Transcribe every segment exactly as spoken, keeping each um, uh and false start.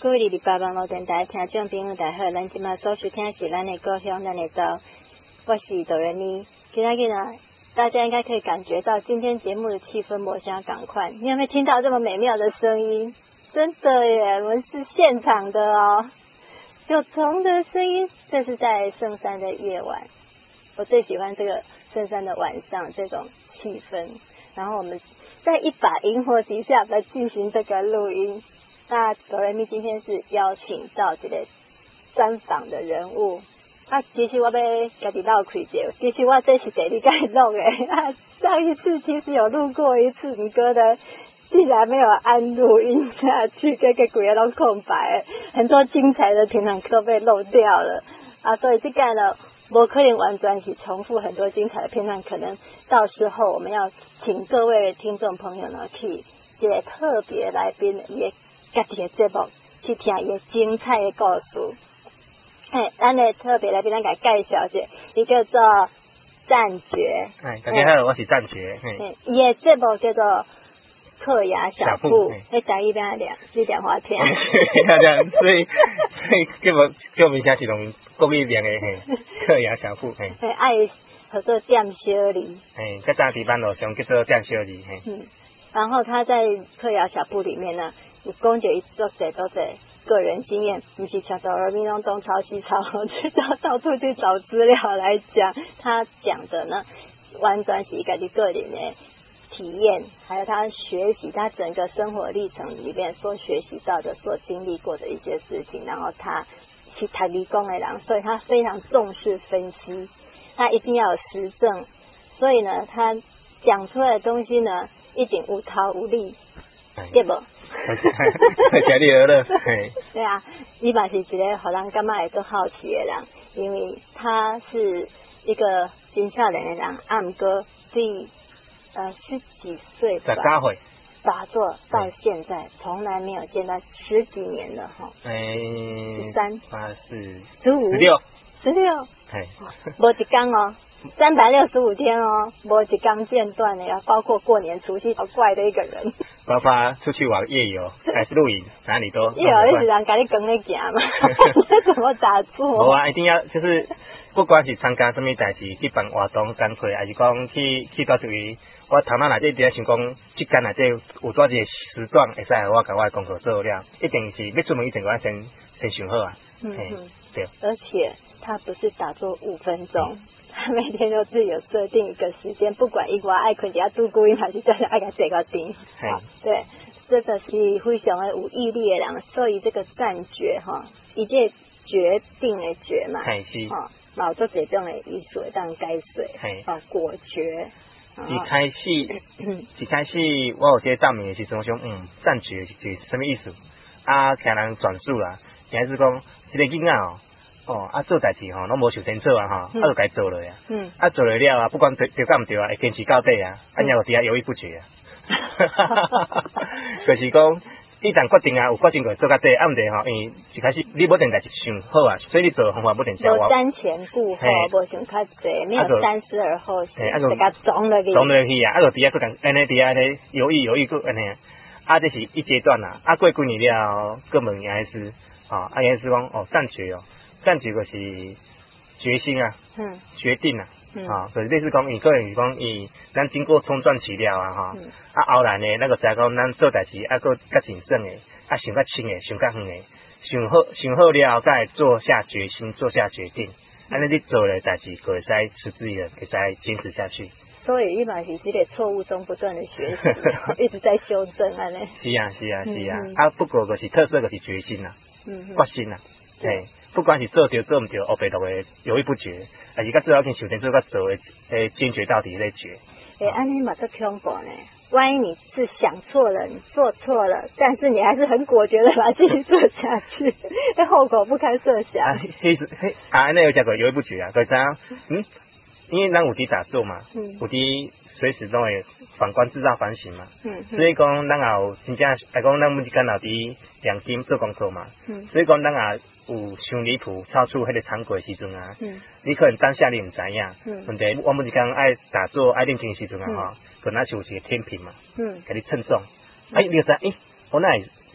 各位二八网络电台听众朋友大家好，咱今麦所收听是咱的故乡，咱的岛，我是哆瑞咪。今天呢，大家应该可以感觉到今天节目的气氛莫相赶快。你有没有听到这么美妙的声音？真的耶，我们是现场的哦，有虫的声音。这是在圣山的夜晚，我最喜欢这个圣山的晚上这种气氛。然后我们在一把萤火底下来进行这个录音。那哆瑞咪今天是邀请到这个专访的人物，啊，其实我要家己唠开者，其实我这是第二次录的，啊，上一次其实有录过一次，你哥的竟然没有按录音下去，这个鬼都空白，很多精彩的片段都被漏掉了，啊，所以这个呢，我可能完全是重复很多精彩的片段，可能到时候我们要请各位听众朋友呢，去一个特别来宾也。家己的节目去听伊个精彩的故事。嘿，咱的特别来宾，咱给介绍一下，伊叫做赞觉。 哎，大家好，我是赞觉。 嘿，伊的节目叫做客雅小铺，迄台语边念，你讲我听。 所以所以叫我叫名声是用国语念的嘿，客雅小铺嘿。 嘿，爱叫做店小里。 嘿，在大地班路上叫做店小里嘿。嗯， 然后他在客雅小铺里面呢。有讲着伊做者做者个人经验，不是像哆瑞咪拢东抄西抄，去到到处去找资料来讲。他讲的呢，完全是一个个人的体验，还有他学习他整个生活历程里面所学习到的、所经历过的一些事情。然后他是读理工的人，所以他非常重视分析，他一定要有实证。所以呢，他讲出来的东西呢，一定有头有理，对不？ 家里儿了， 对啊，伊嘛是一个让人感觉会更好奇的人，因为他是一个真少年的人，啊，不过对呃十几岁吧，打坐到现在从来没有见到十几年了哈， 哎， 十三、 八四、 十五、 十六、 十六， 哎， 无一天哦。三百六十五天哦，无一天间断的呀，包括过年除夕，好怪的一个人。 包括出去玩夜游还是露营，哪里都。 夜游一直让家里跟你行嘛，那怎么打坐？ 无啊，一定要就是不管是参加什么代志，去办活动、干脆，还是讲去去到一位，我头脑内底在想讲，即间内底有多一个时段会使我甲我的工作做了，一定是要出门以前我先先想好啊。 嗯嗯， 对。 而且他不是打坐五分钟。嗯，他每天都是有设定一个时间，不管伊我爱困只要拄久，伊还是真是爱甲坐到顶。好，对，这个是非常的有毅力的人，所以这个赞觉哈，一个决定的决嘛， 是， 哈，冇做这种的艺术当解说，哦，果决。 一开始，一开始我有这证明的时阵，我想，嗯，赞觉是什么意思？啊，听人转述啦，还是讲一个囡仔哦。哦，啊做代志吼，拢无想先做啊吼，啊就该做了呀。嗯。啊做了了啊，不管对对甲毋对啊，会坚持到底啊，啊然后伫遐犹豫不决啊。哈哈哈哈哈！就是讲，一旦决定啊，有决定过做到底，啊毋对吼，因为一开始你无定代志想好啊，所以你做的方法无定正。 无瞻前顾后，无想较济，没有三思而后行， 啊就甲撞落去。 撞落去啊，啊就伫遐佫共安尼伫遐咧犹豫犹豫佫安尼，啊这是一阶段啦，啊过几年了，佫问杨医师，啊啊杨医师讲哦赞觉哦。赞觉就是决心啊，嗯，决定啊，嗯、啊，就是类似讲，伊个人是讲，伊咱经过冲撞起了啊，哈、嗯，啊后来呢，那个知讲咱做代志啊，个较谨慎诶，啊想较清诶，想较远诶，想好想好了，再做下决心，做下决定，安尼、嗯、你做咧代志，可会使持之以恒，可以使坚持下去。 所以一般是这个错误中不断的学习，一直在修正安尼。 是啊，是啊，是啊，嗯、啊不过就是特色就是决心啊，嗯，决心啊，对。不管是做对做唔对，黑白都会犹豫不决，还是甲最后跟想天做甲做诶，诶坚决到底咧决。 诶，安尼嘛足恐怖呢。万一你是想错了，你做错了，但是你还是很果决的把它继续做下去，那后果不堪设想。 啊，迄迄啊，安尼有一个犹豫不决啊，就是讲，嗯，因为咱有伫打坐嘛，嗯，有伫随时都会反观自照反省嘛，嗯，所以讲咱也有真正来讲，咱每一天也伫良心做工作嘛，嗯，所以讲咱也有伤离谱、超出迄个常规时阵啊，嗯，你可能当下你毋知影，嗯，问题我每一天爱打坐、爱练经时阵啊，吼，可能是有一个天平嘛，嗯，给你称重，哎，你就知，哎，我那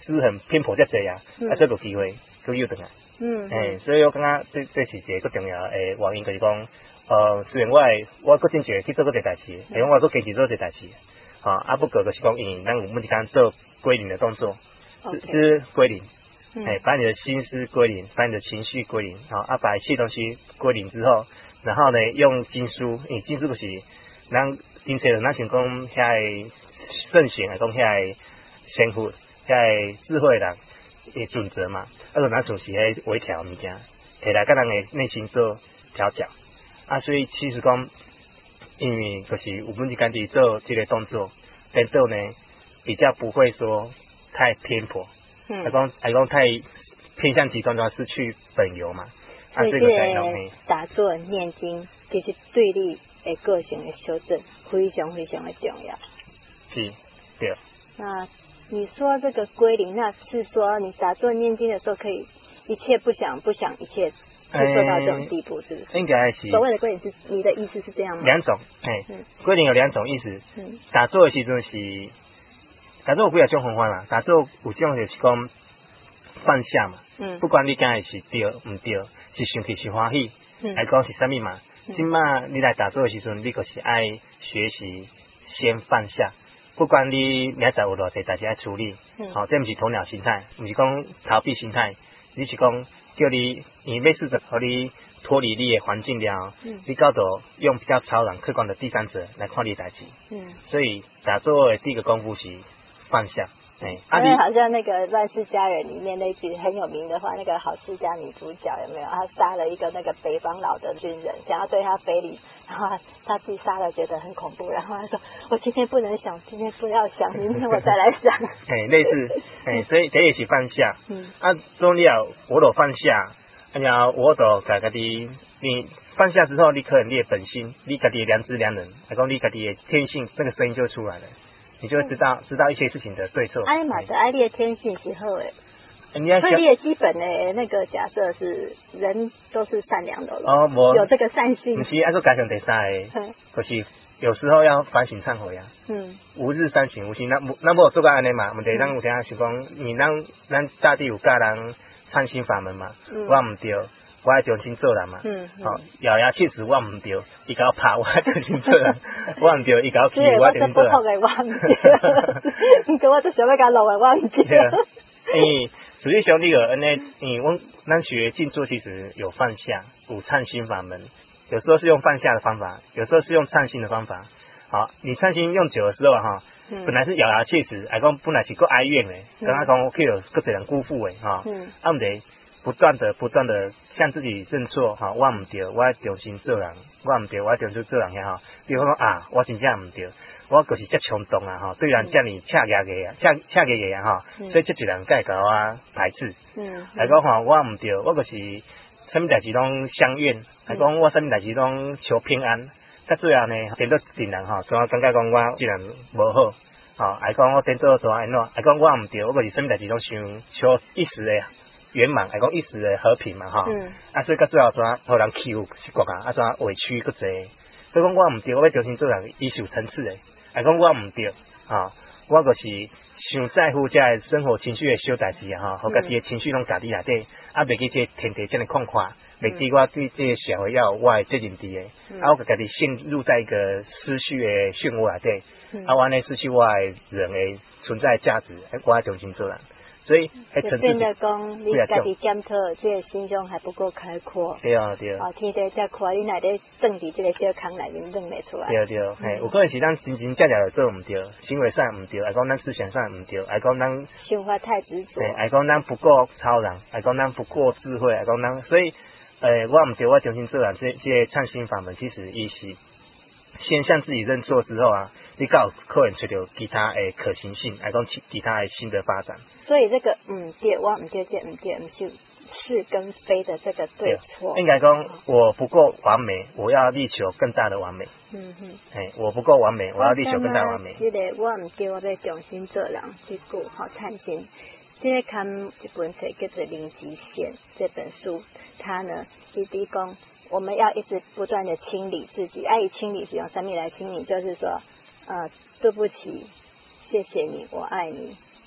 失衡偏颇遮济啊，啊所以有机会去诱转来。 嗯， 诶、欸，所以我感觉这这是一个重要诶原因，就是讲，呃，虽然我会我搁真侪去做嗰个代志，因为我搁坚持做这代志，啊，啊不过就是讲，因为咱有每天做归零的动作，是是归零，诶、欸，把你的心思归零，把你的情绪归零，好，啊把一切东西归零之后，然后呢用经书，因为经书就是咱经册咱想讲遐圣贤来讲遐先父遐智慧人诶准则嘛。啊，就咱就是迄微调物件，摕来甲咱诶内心做调教。啊，所以其实讲，因为就是有本日间伫做这个动作，变做呢比较不会说太偏颇，嗯，来讲来讲太偏向极端，就要失去本由嘛。啊， 所以这个打坐念经，其实对你诶个性的修正非常非常的重要。 是，对。 那你说这个归零，那是说你打坐念经的时候，可以一切不想不想，一切就做到这种地步，是不是？ 应该是。 所谓的归零是你的意思是这样吗？ 两种，哎，归零有两种意思。嗯，打坐的时阵是打坐有几啊种方法嘛？打坐有种就是讲放下嘛。嗯。不管你讲的是对唔对，是生气是欢喜，嗯，来讲是啥物嘛？今嘛你来打坐的时阵，你就是爱学习先放下。不管你明仔载有偌济代志爱处理，好、嗯，这毋是鸵鸟心态，毋是讲逃避心态，你是讲叫你，你要试着和你脱离你的环境了，嗯，你搞到用比较超然、客观的第三者来看你代志，嗯，所以打坐的第一个功夫是放下，哎， 啊，因为好像那个《乱世佳人》里面那句很有名的话，那个好世家女主角有没有？她杀了一个那个北方老的军人，想要对他非礼，然后他自己杀了，觉得很恐怖，然后他说：“我今天不能想，今天不要想，明天我再来想。” 哎，类似，哎，所以这也是放下。嗯，啊，重要我都放下，然后我都家家己，你放下之后，你可能你的本心，你家己的良知良能，还讲你家己的天性，这个声音就出来了。你就会知道、嗯、知道一些事情的对错。 哎嘛的，爱你的天性是好诶。所以你的基本的那个假设是人都是善良的哦，有这个善性。 不是，按说加上第三个，就是有时候要反省忏悔啊。嗯。吾日三省吾身，那那无做个安尼嘛？问题咱有啥想讲，你咱咱大地有教人忏心法门嘛？嗯、我唔对。我爱重新做人嘛，嗯，好、嗯，咬牙切齿我唔对，伊甲我拍我爱重新做人，我唔对，伊甲我气我爱重新做人。我唔对，唔过我都想要甲落来，我唔对。 诶，实际上你个安尼，嗯，我咱学静坐其实有放下，有忏心法门，有时候是用放下的方法，有时候是用忏心的方法。好，你忏心用久的时候哈，嗯、本来是咬牙切齿，还讲本来是够哀怨诶，刚刚讲我去有个人辜负诶，哈，嗯，啊唔对。不断的不断的向自己认错哈，我唔对，我要重新做人，我唔对，我要重新做人遐哈。比如讲啊，我真正唔对，我就是遮冲动啊哈，对人遮尔恰牙个啊，恰恰个个啊哈，所以这一人该搞我排斥。嗯，来讲哈，我唔对，我就是什么代志拢相怨，来讲我什么代志拢求平安。到最后呢，变做一人哈，所以我感觉讲我这人无好，哈，来讲我变做怎安怎，来讲我唔对，我就是什么代志拢想求一时的。圆满，还讲一时的和平嘛，哈、嗯，啊，所以到最后怎互人欺负是国啊，啊怎委屈个济，所以讲我唔对，我要重新做人，伊是有层次的，还讲我唔对，哈，我就是想在乎这生活情绪的小代志啊，哈，互家己的情绪拢家己内底，啊，袂记这天地这样看看，袂记我对这个社会要有我的责任伫的，嗯、啊，我家己陷入在一个思绪的漩涡内底，嗯、啊，我安尼失去我的人的存在价值，我要重新做人。所以， 就变得讲，你家己检讨，这个心胸还不够开阔。 对啊，对啊。 哦，天地遮宽，你内底装伫这个小坑内面装袂出来。 对对，嘿、嗯，有可能是咱真真正正做唔对，行为上唔对，还讲咱思想上唔对，还讲咱想法太执着。 对，还讲咱不够超然，还讲咱不够智慧，还讲咱，所以，呃，我唔对，我重新做人，这这创新法门其实伊是先向自己认错之后啊，你才有可能找到其他诶可行性，还讲其其他诶新的发展。 所以这个嗯对，我唔对，这唔对，唔是是跟非的这个对错。 应该讲我不够完美，我要力求更大的完美。嗯哼，哎，我不够完美，我要力求更大的完美。 这个我唔对，我要重新做人，这句好叹心。这个看一本书叫做《零极限》这本书，它呢是提供我们要一直不断的清理自己，爱以清理是用生命来清理，就是说，呃，对不起，谢谢你，我爱你。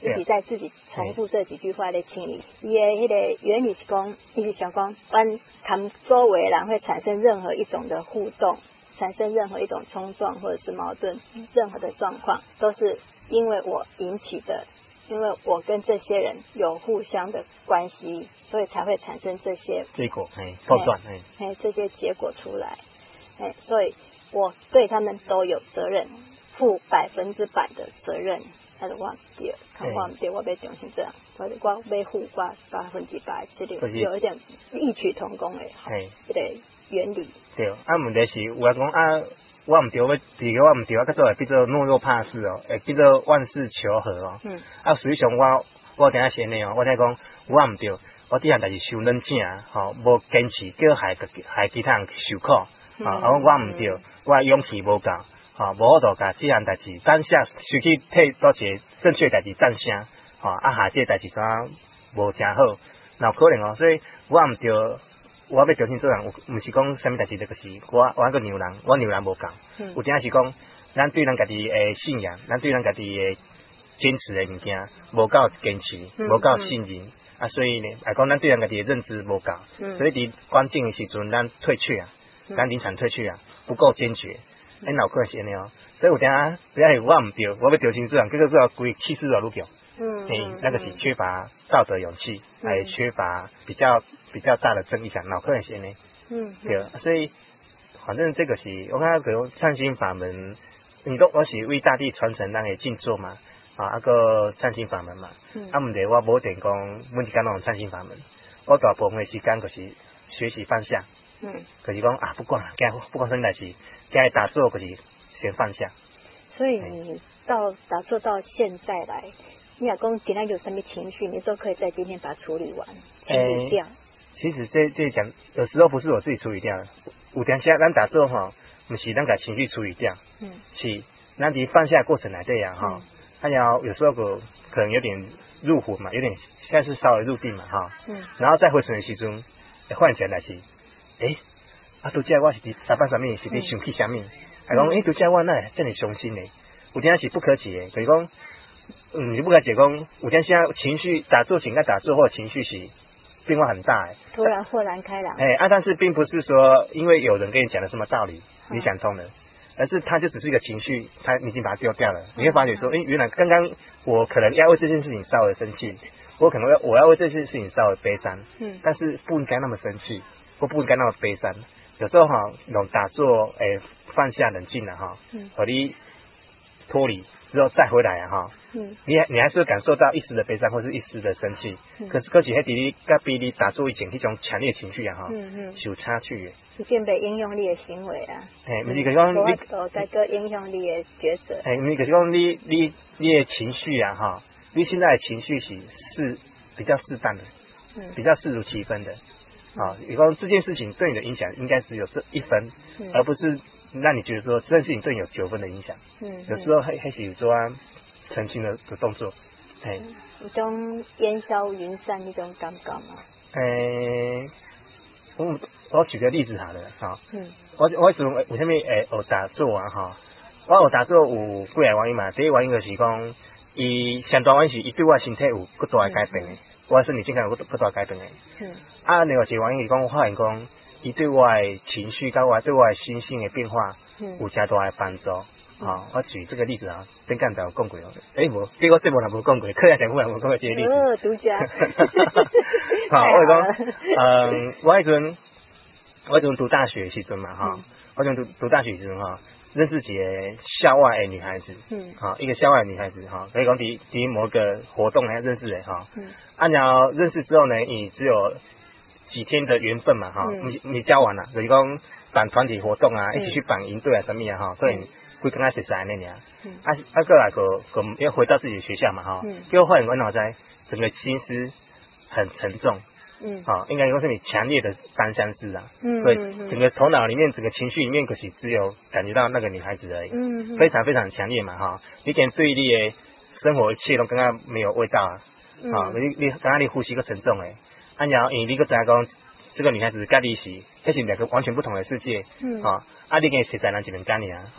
一直在自己重复这几句话的清理。伊的迄个原理是讲，伊是想讲，咱谈周围人会产生任何一种的互动，产生任何一种冲撞或者是矛盾，任何的状况都是因为我引起的，因为我跟这些人有互相的关系，所以才会产生这些结果，哎，破断，哎， 哎，这些结果出来，哎，所以我对他们都有责任，负百分之百的责任。但是我唔对，看我唔对，我要重新这样，我我要负我百分之百，这里有一点异曲同工的，哎，这个原理。 对，啊，问题是有人讲啊，我唔对，我第个我唔对，我较做会变做懦弱怕事哦，会变做万事求和哦。嗯。啊，实际上我我顶下先呢哦，我听讲我唔对，我第项代志受冷静啊，吼，无坚持，叫害害其他人受苦，啊，啊，我唔对，我勇气无够。吼、哦，无好度甲即项代志当下想去替多一个正确代志赞声，吼、哦，啊下即个代志啥无诚好，那有可能哦，所以我毋对，我要重新做人，毋是讲啥物代志就是我我个牛人，我牛人无够，嗯、有阵是讲咱对咱家己诶信仰，咱对咱家己诶坚持诶物件无够坚持，无够信任，嗯、啊，所以呢，来讲咱对咱家己诶认知无够，嗯、所以伫关键诶时阵咱退却啊，咱临场退却啊，不够坚决。哎，脑壳是安尼哦，所以有阵只要是我唔对，我要调整这样，结果最后规气势就愈强。嗯，嗯，那个是缺乏道德勇气，还、嗯、缺乏比较比较大的正义感，脑壳是安尼。嗯，对，所以反正这个是我看个创新法门，你都我是为大地传承咱个静坐嘛，啊，啊个创新法门嘛。嗯。啊，唔对，我无定讲每一间拢创新法门，我大部分的时间就是学习放下。嗯，就是讲啊，不管啦，今不管什么代志，今日打坐就是先放下。所以你到打坐到现在来，你老公今天有什么情绪，你都可以在今天把它处理完，处理掉。 其实这这讲，有时候不是我自己处理掉的，有当下咱打坐哈，不是咱把情绪处理掉，嗯，是咱伫放下过程来这样哈，他要有时候个可能有点入魂嘛，有点现在是稍微入定嘛哈，嗯，然后再回程的时阵，换起来是。诶，啊，拄则我是伫三八啥物，是伫想起啥物？还讲诶，拄则我哪会遮尔伤心嘞？有阵是不可解诶，就是讲，嗯，不可解讲，有阵现在情绪打坐前跟打坐后情绪是变化很大诶， 突然豁然开朗。 诶，啊，但是并不是说因为有人跟你讲了什么道理，你想通了，而是它就只是一个情绪，它你已经把它丢掉了。你会发觉说，诶，原来刚刚我可能要为这件事情稍微生气，我可能要我要为这件事情稍微悲伤，嗯，但是不应该那么生气。我不应该那么悲伤，有时候哈，用打坐诶放下冷静了哈，嗯，和你脱离之后再回来啊哈，嗯，你你还是会感受到一丝的悲伤或是一丝的生气，嗯、可是可是迄伫你甲比你打坐以前迄种强烈情绪啊哈，嗯嗯，是有差距的， 是变被影响你的行为啊， 诶，毋是就是讲你我在个影响你的抉择， 诶，毋是就是讲你你你的情绪啊哈，你现在的情绪是是比较适当的，嗯，比较适如其分的。啊，比方这件事情对你的影响应该只有这一分，嗯、而不是让你觉得说这件事情对你有九分的影响。嗯，有时候还还是有做澄清的的动作，哎、嗯， 一种烟消云散那种感觉吗？ 诶、欸，我我举个例子好了，哈，嗯，我我为什么为什么诶学打坐啊哈？我学打坐有几个原因嘛，第一个原因就是讲，伊上大原因是伊对我身体有更大的改变的。嗯我身体健康有不大改变诶，嗯，啊，另外一个原因是讲，我发现讲，伊对我诶情绪，甲我对我诶心性诶变化，嗯，有加大诶帮助。啊、嗯哦，我举这个例子啊，顶间就有讲过哦。诶，无，结果这无人无讲过，课业上我也无讲过这个例子。 哦，独家。 好，我讲，嗯，我迄阵，我迄阵读大学时阵嘛，哈、嗯，我迄阵读读大学时阵哈。认识几个校外的女孩子，嗯，好、哦，一个校外的女孩子哈、哦，可以讲第第某个活动来认识的哈，嗯，按照认识之后呢，你只有几天的缘分嘛哈、嗯，你你交往了，就是讲办团体活动啊，嗯、一起去办营队啊什么啊哈，所以会跟他熟悉那样，嗯，啊啊过来个个要回到自己的学校嘛哈，嗯，结果发现我脑袋整个心思很沉重。嗯，好、哦，应该说是你强烈的单相思啊，嗯，所以整个头脑里面、整个情绪里面，可是只有感觉到那个女孩子而已，嗯，非常非常强烈嘛，哈、哦，你点对你的生活一切都刚刚没有味道啊，啊、嗯哦，你你刚刚你呼吸个沉重诶，按照你你个在讲这个女孩子跟你是，这是两个完全不同的世界，嗯，啊、哦，啊你跟实在人一面干你啊，哈、哦，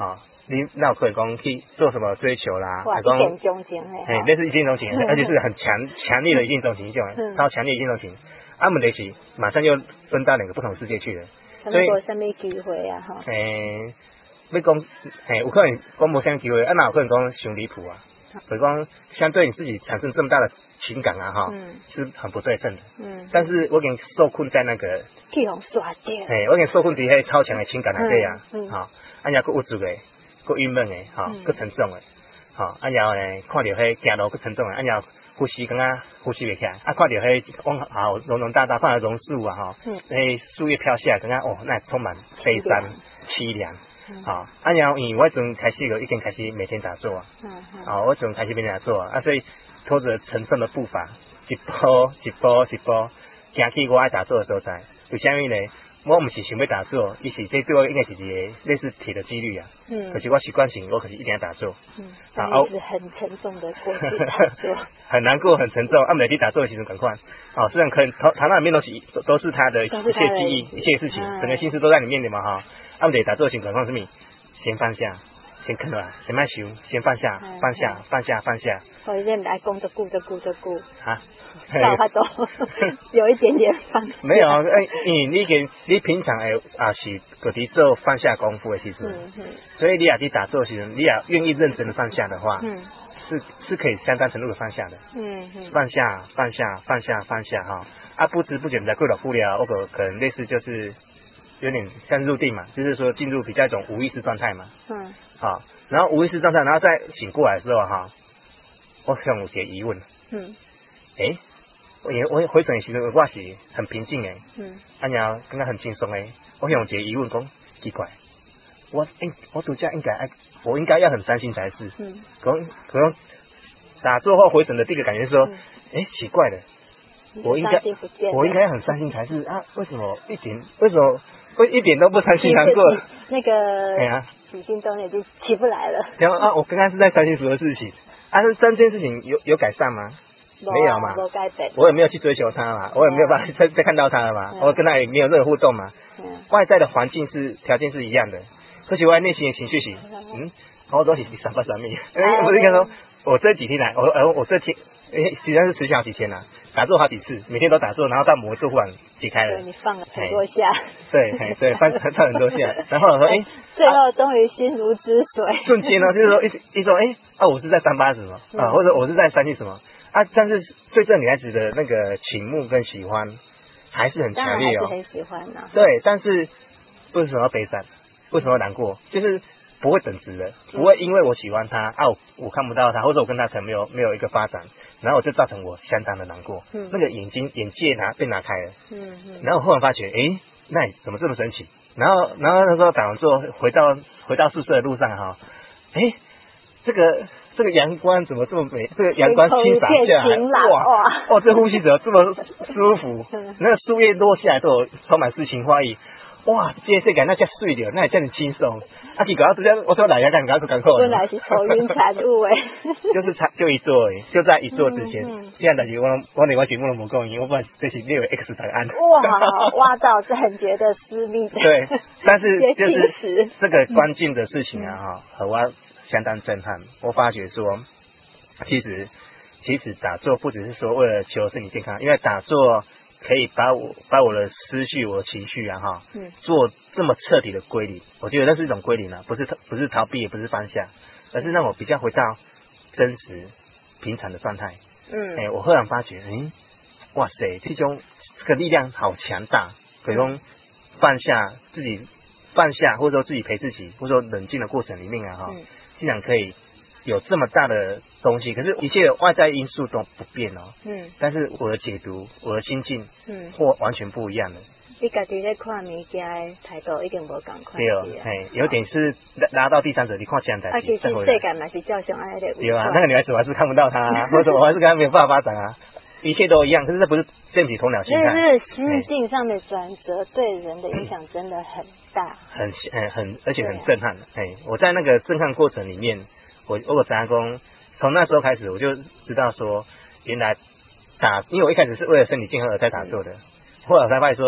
你那可以讲去做什么追求啦， 哇， 还讲一见钟情诶， 哎，类似一见钟情，而且是很强强烈的一见钟情这种， 嗯超强烈的一见钟情。啊，问题是马上就分到两个不同世界去了， 所以什么机会啊？哈， 诶，要讲，诶，有可能讲无啥机会，啊，那有可能讲伤离谱啊，所以讲相对你自己产生这么大的情感啊，哈， 嗯， 是很不对称的。 嗯， 但是我已经受困在那个， 去互刷掉， 诶，我已经受困在迄超强的情感内底啊， 嗯， 哈，啊，然后佫有助的，佫郁闷的，哈，佫沉重的，哈，啊，然后呢，看到迄行路佫沉重的，啊，然后呼吸感觉呼吸袂起来，啊，看到迄往后榕榕大大，看到榕树啊，哈， 嗯， 迄树叶飘下来，感觉哦，那充满悲伤、凄凉。 嗯， 好，啊，然后因为我阵开始个已经开始每天打坐啊， 嗯嗯， 啊，我阵开始每天打坐啊，啊，所以拖着沉重的步伐，一步一步一步，行去我爱打坐的所在。为虾米呢？我唔是想要打坐，伊是这对我应该是一个类似铁的纪律啊。 嗯， 可是我习惯性，我可是一定要打坐。 嗯， 啊但是很沉重的过去打坐， 很难过，很沉重。啊，每天打坐的时阵赶快，哦，虽然可能头头脑里面都是都都是他的一切记忆、一切事情，整个心思都在里面的嘛哈。啊，每打坐的时阵赶快是咪？先放下，先啃了，先慢修，先放下，放下，放下，放下。 我现在来工作顾着顾着顾， 啊， 到他都有一点点放下。 没有，哎，你你给你平常诶啊是个伫做放下功夫的其实， 嗯嗯， 所以你也去打坐的时候，你也愿意认真的放下的话， 嗯， 是是可以相当程度的放下的。 嗯嗯， 放下，放下，放下，放下哈。啊，不知不觉在过了不了，我可可能类似就是有点像入定嘛，就是说进入比较一种无意识状态嘛。 嗯， 好，然后无意识状态，然后再醒过来的时候哈，我想有些疑问。 嗯， 诶，我我回转的时候我是很平静诶， 嗯， 啊然后刚刚很轻松诶，我想有些疑问讲奇怪，我应我度假应该爱，我应该要很伤心才是。 嗯， 可能可能打坐后回诊的第一个感觉是说， 嗯诶，奇怪的。我应该我应该很伤心才是啊？为什么一点为什么会一点都不伤心难过？ 那个哎呀， 起心动念就起不来了。 然后啊，我刚刚是在伤心什么事情？啊，这三件事情有有改善吗？没有嘛， 没改变。 我也没有去追求他嘛，我也没有办法再再看到他了嘛，我跟他也没有任何互动嘛。外在的环境是条件是一样的，可是我内心的情绪是，嗯，我都是三八三密。哎，我是应该说，我这几天来，我呃我这天，哎，实际上是持续好几天啦。打坐好几次，每天都打坐，然后到某一次忽然解开了。 对，你放了很多下。 对，对，放放很多下，然后我说，哎， 最后终于心如止水。 瞬间呢，就是说一一说，哎，啊，我是在三八什么啊，或者我是在三七什么啊，但是对这女孩子的那个倾慕跟喜欢还是很强烈哦， 还是很喜欢呐。 对，但是为什么要悲伤？为什么要难过？就是不会等值的，不会因为我喜欢他啊，我我看不到他，或者我跟他可能没有没有一个发展。然后我就造成我相当的难过，嗯，那个眼睛眼界拿被拿开了，嗯嗯，然后我忽然发觉，诶，那怎么这么神奇？然后然后那时候打完坐回到回到宿舍的路上哈，诶，这个这个阳光怎么这么美？这个阳光倾洒下来，哇哇，这呼吸怎么这么舒服？那个树叶落下来都有充满诗情画意。哇，这世界那叫水了，那也叫你轻松。啊，结果我这我说来呀，赶赶赶快。 本来是头晕产物诶。 就是差就一座诶，就在一座之前。现在但是我我另外节目都无讲，因为我不这是列为 X 档案。 哇，挖到这很觉得私密的。 对，但是就是这个关键的事情啊，哈，和我相当震撼。我发觉说，其实其实打坐不只是说为了求身体健康，因为打坐。可以把我把我的思绪、我的情绪啊哈，嗯，做这么彻底的归零，我觉得那是一种归零啊，不是不是逃避，也不是放下，而是让我比较回到真实平常的状态。嗯，哎、欸，我忽然发觉，哎，哇塞，这种这个力量好强大，可以说放下自己，放下或者说自己陪自己，或者说冷静的过程里面啊哈，嗯、竟然可以有这么大的东西，可是一切外在因素都不变哦。嗯。但是我的解读，我的心境，嗯，或完全不一样的。 你家己在看物件的态度已经无共款。 对哦，嘿，有点是拉到第三者，你看这样才。 啊，其实世界嘛是照常安尼的。 对啊，那个女孩子我还是看不到她，或者我还是跟她没有办法发展啊，一切都一样，可是这不是正体头脑心态。 那是心境上的转折，对人的影响真的很大。 很很很，而且很震撼。哎，我在那个震撼过程里面。我我打工，从那时候开始我就知道说，原来打，因为我一开始是为了身体健康而在打坐的，后来我才发现说，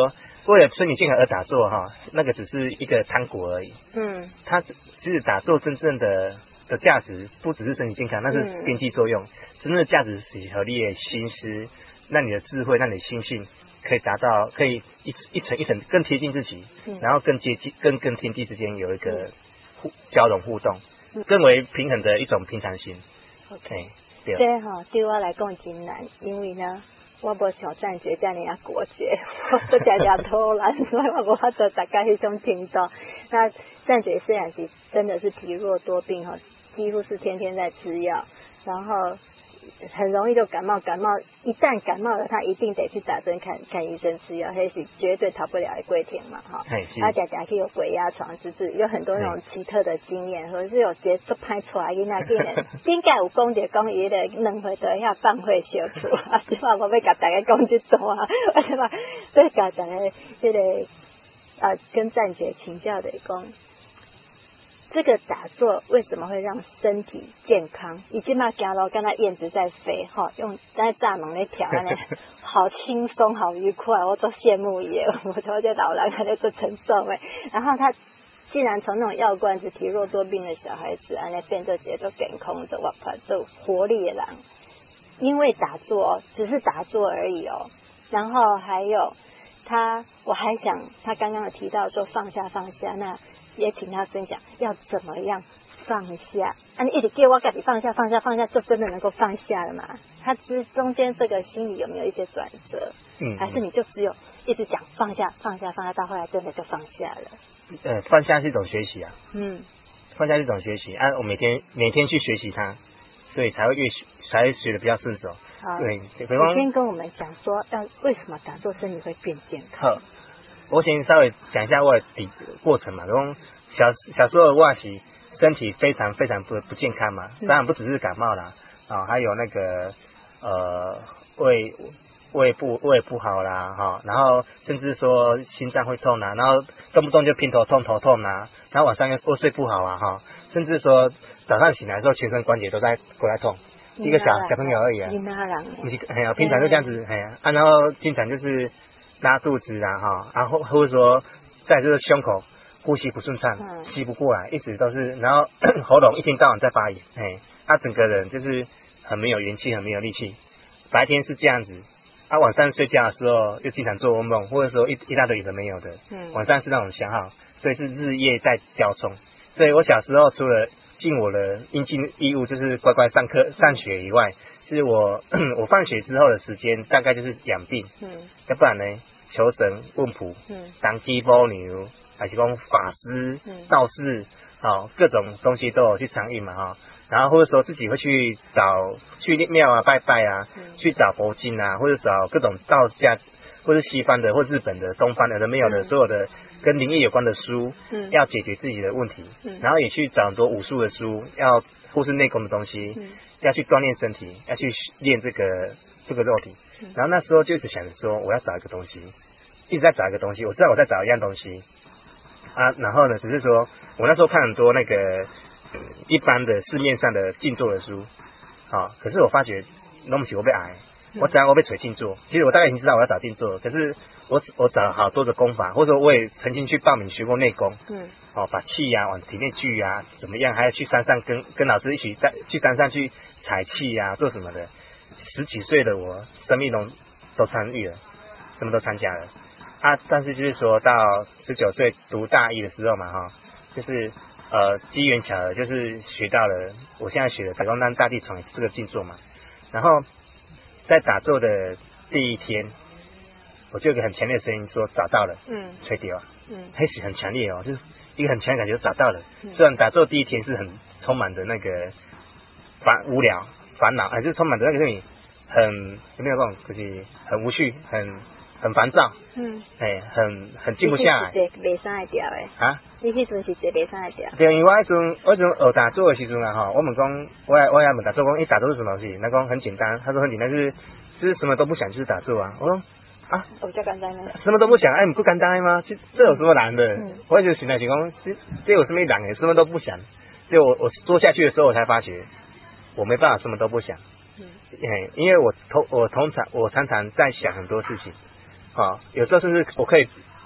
为了身体健康而打坐哈，那个只是一个汤果而已。 嗯， 它其实打坐真正的的价值不只是身体健康，那是边际作用。嗯、真正的价值是和你的心思，让你的智慧，让你的心性可以达到，可以一一层一层更贴近自己，嗯、然后更接近，更跟天地之间有一个互交融互动，嗯、更为平衡的一种平常心。OK， 对。 这哈、哦、对我来讲真难，因为呢。我无像赞觉这样啊果决，我都常常偷懒，所以我无法做大家迄种程度。那赞觉虽然是真的是体弱多病哈，几乎是天天在吃药，然后很容易就感冒，感冒一旦感冒了，他一定得去打针看看医生吃药，那是绝对逃不了的规定嘛哈。他家家去有鬼压床，是不是有很多那种奇特的经验，或者是有节奏拍出来，囡仔竟然顶界有讲着讲伊个两岁就遐放血小处，啊，即摆我要甲大家讲这段啊，我即摆要甲大家这个啊跟赞觉请教的讲。这个打坐为什么会让身体健康？已经嘛行路，跟他燕子在飞，哈，用在大门咧跳呢，好轻松，好愉快，我都羡慕耶！我说这老人还在做承受诶。然后他既然从那种药罐子、体弱多病的小孩子，安尼变做一个健康的、活泼的、活力的人，因为打坐只是打坐而已哦。然后还有他，我还想他刚刚有提到说放下放下那。也请他分享要怎么样放下啊！你一直叫我自己放下放下放下，就真的能够放下了吗？他之中间这个心里有没有一些转折？嗯，还是你就只有一直讲放下放下放下，到后来真的就放下了？ 呃，放下是一种学习啊， 嗯， 放下是一种学习啊，我每天每天去学习它，所以才会越才会学的比较顺手。 好， 对， 你先跟我们讲说，要为什么打坐身体会变健康？ 好。我先稍微讲一下我的底过程嘛，从小小时候我是身体非常非常不不健康嘛，当然不只是感冒啦，啊，还有那个呃胃胃不胃不好啦，哈、哦，然后甚至说心脏会痛啦，然后动不动就偏头痛头痛啦，然后晚上又又睡不好啊，哈、哦，甚至说早上醒来的时候全身关节都在都在痛，一个小小朋友而已啊，不是，哎呀，平常就这样子，哎呀，啊，然后经常就是拉肚子啊，哈，然后或者说在这个胸口呼吸不顺畅，嗯、吸不过来，一直都是，然后喉咙一天到晚在发炎，哎，他、啊、整个人就是很没有元气，很没有力气。白天是这样子，啊，晚上睡觉的时候又经常做噩梦，或者说一一大堆有的没有的，嗯，晚上是那种消耗，所以是日夜在交冲。所以我小时候除了尽我的应尽义务，就是乖乖上课上学以外。是我我放学之后的时间，大概就是养病，嗯，要不然呢，求神问卜，嗯，当鸡波牛，还是讲法师、嗯、道士，哦，各种东西都有去参与嘛，哈、哦，然后或者说自己会去找去庙啊拜拜啊，嗯、去找佛经啊，或者找各种道家，或者西方的或日本的、东方的、没有的、嗯、所有的跟灵异有关的书，嗯，要解决自己的问题，嗯，然后也去找很多武术的书，要或是内功的东西，嗯。要去锻炼身体，要去练这个这个肉体，然后那时候就一直想着说，我要找一个东西，一直在找一个东西，我知道我在找一样东西啊，然后呢，只是说我那时候看很多那个、嗯、一般的市面上的静坐的书，啊，可是我发觉弄不起我被矮，我只要我被锤静坐，其实我大概已经知道我要找静坐，可是我我找了好多的功法，或者说我也曾经去报名学过内功，嗯，哦，把气啊往体内聚啊，怎么样，还要去山上跟跟老师一起在去山上去采气啊，做什么的。十几岁的我，生命中都参与了，什么都参加了啊。但是就是说到十九岁读大一的时候嘛，哈，就是呃机缘巧合，就是学到了我现在学的打光丹大地床这个静坐嘛。然后在打坐的第一天，我就有一个很强烈的声音说找到了，嗯，吹掉啊，嗯，开始很强烈哦，就是一个很强烈的感觉找到了。嗯、虽然打坐第一天是很充满着那个烦无聊烦恼，还是充满着那个你很有没有那种就是很无趣，很很烦躁，嗯，哎、欸，很很静不下来。 你是一个袂啥会调的啊？你迄阵是一个袂啥会调？ 对，因为我迄阵我迄阵学打坐的时阵啊，哈，我问讲，我我也问打坐讲，你打坐是什么东西？他讲很简单，他说很简单，就是就是什么都不想，就是打坐啊。我说啊， 我比较简单的， 什么都不想，哎，你不简单吗？这这有什么难的？嗯、我就想来想讲，这这有什么难的？什么都不想。就我我做下去的时候，我才发觉我没办法什么都不想。嗯，因为我通我通常我常常在想很多事情，啊，有时候甚至我可以